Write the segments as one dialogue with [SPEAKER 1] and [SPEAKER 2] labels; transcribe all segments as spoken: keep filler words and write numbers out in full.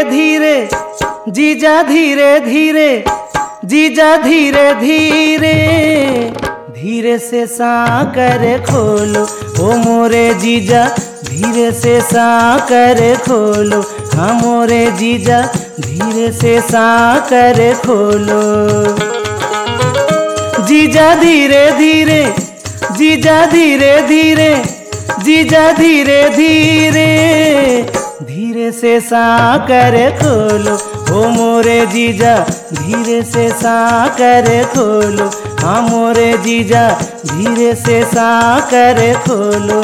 [SPEAKER 1] धीरे जीजा धीरे धीरे, जीजा धीरे धीरे, धीरे से साकर खोलो ओ मोरे जीजा, धीरे से साकर खोलो हाँ मोरे जीजा, धीरे से साकर खोलो। जीजा धीरे धीरे, जीजा धीरे धीरे, जीजा धीरे धीरे, धीरे से साकर खोलो ओ मोरे जीजा, धीरे से साकर खोलो हाँ मोरे जीजा, धीरे से साकर खोलो।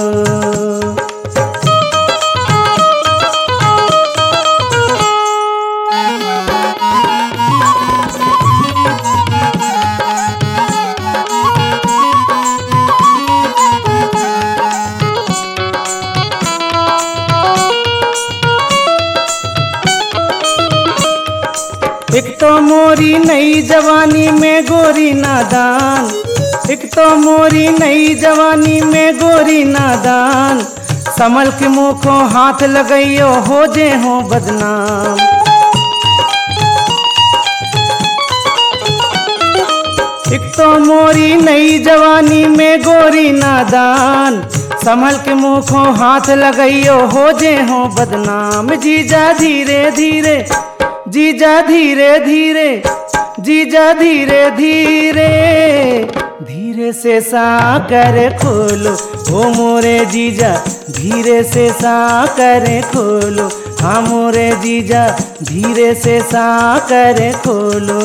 [SPEAKER 1] एक तो मोरी नई जवानी में गोरी नादान, एक तो मोरी नई जवानी में गोरी नादान, संभल के मुँह को हाथ लगाइयो हो जे हो बदनाम। एक तो मोरी नई जवानी में गोरी नादान, संभल के मुँह को हाथ लगाइयो हो जे हो बदनाम। जीजा धीरे धीरे, जीजा धीरे धीरे, जीजा धीरे धीरे, धीरे से साकर खोलो ओ मोरे जीजा, धीरे से साकर खोलो हाँ मोरे जीजा, धीरे से साकर खोलो।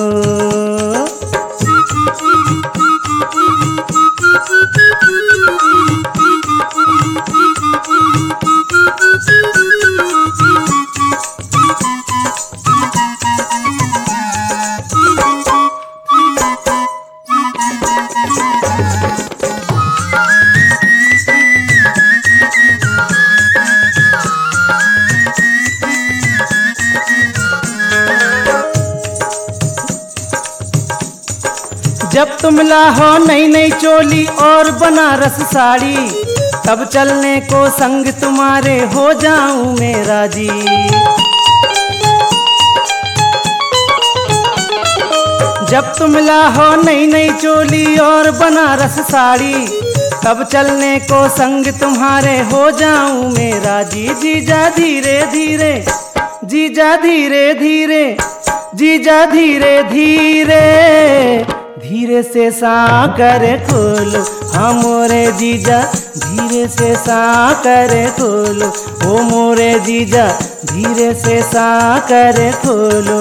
[SPEAKER 1] जब तुम लाहो नई नई चोली और बनारस साड़ी, तब चलने को संग तुम्हारे हो जाऊं मेरा जी। जब तुम लाहो नई नई चोली और बनारस साड़ी, तब चलने को संग तुम्हारे हो जाऊं मेरा जी। जीजा धीरे धीरे, जीजा धीरे धीरे, जीजा धीरे धीरे, धीरे से साकर खोलो हाँ मोरे जीजा, धीरे से साकर खोलो ओ मोरे जीजा, धीरे से साकर खोलो।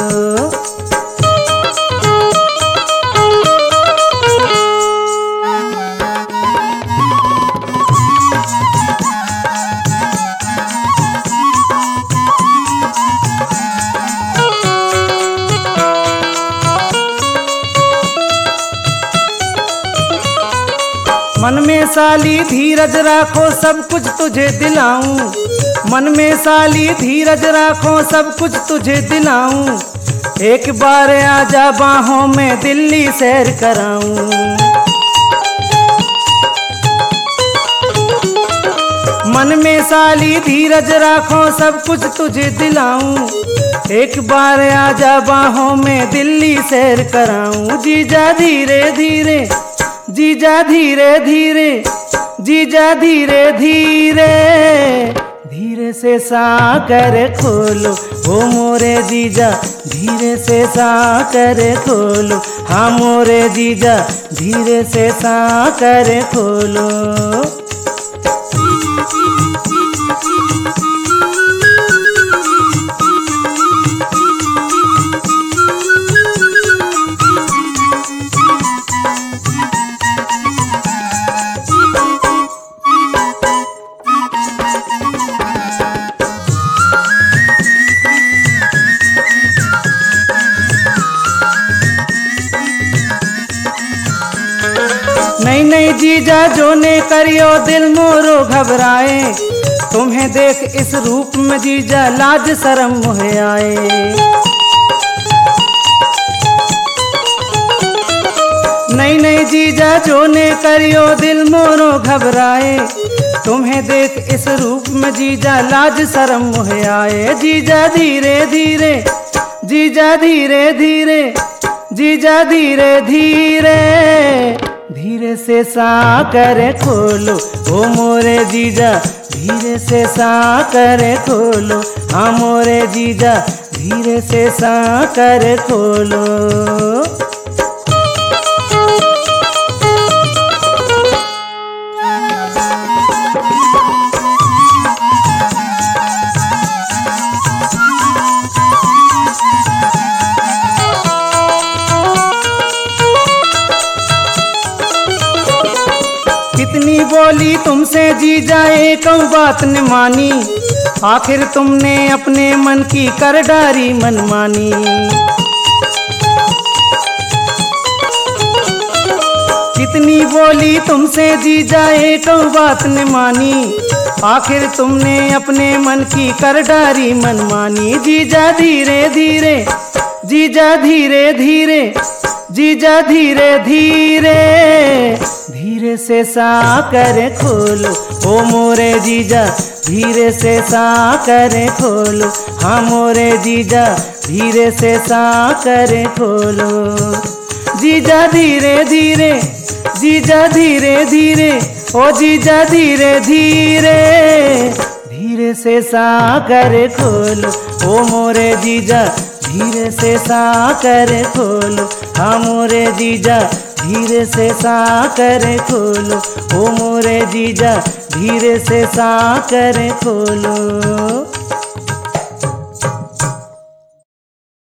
[SPEAKER 1] मन में साली धीरज राखो सब कुछ तुझे दिलाऊं, मन में साली धीरज राखो सब कुछ तुझे दिलाऊं, एक बार आजा बाहों में दिल्ली सैर कराऊं। मन में साली धीरज राखो सब कुछ तुझे दिलाऊं, एक बार आजा बाहों में दिल्ली सैर कराऊं। जीजा धीरे धीरे, जीजा धीरे धीरे, जीजा धीरे धीरे, धीरे से साकर खोलो ओ मोरे जीजा, धीरे से साकर खोलो हाँ मोरे जीजा, धीरे से साकर खोलो। नहीं नहीं जीजा जो ने करियो दिल मोरो घबराए, तुम्हें देख इस रूप में जीजा लाज शर्म मोहे आए। नहीं नहीं जीजा जो ने करियो दिल मोरो घबराए, तुम्हें देख इस रूप में जीजा लाज शर्म मुहे आए। जीजा धीरे धीरे, जीजा धीरे धीरे, जीजा धीरे धीरे, धीरे से साकर खोलो ओ मोरे जीजा, धीरे से साकर खोलो हाँ मोरे जीजा, धीरे से साकर खोलो। कितनी बोली तुमसे जीजा एक बात न मानी, आखिर तुमने अपने मन की कर डारी मनमानी। कितनी बोली तुमसे जीजा एक बात न मानी, आखिर तुमने अपने मन की कर डारी मनमानी। जीजा धीरे धीरे, जीजा धीरे धीरे, जीजा धीरे धीरे, धीरे से साकर खोलो ओ मोरे जीजा, धीरे से साकर खोलो हाँ मोरे जीजा, धीरे से साकर खोलो। जीजा धीरे धीरे, जीजा धीरे धीरे, ओ जीजा धीरे धीरे, धीरे से साकर खोलो ओ मोरे जीजा, धीरे से साकर खोलो हाँ मोरे जीजा, धीरे से साकर खोलो ओ मोरे जीजा, धीरे से साकर खोलो।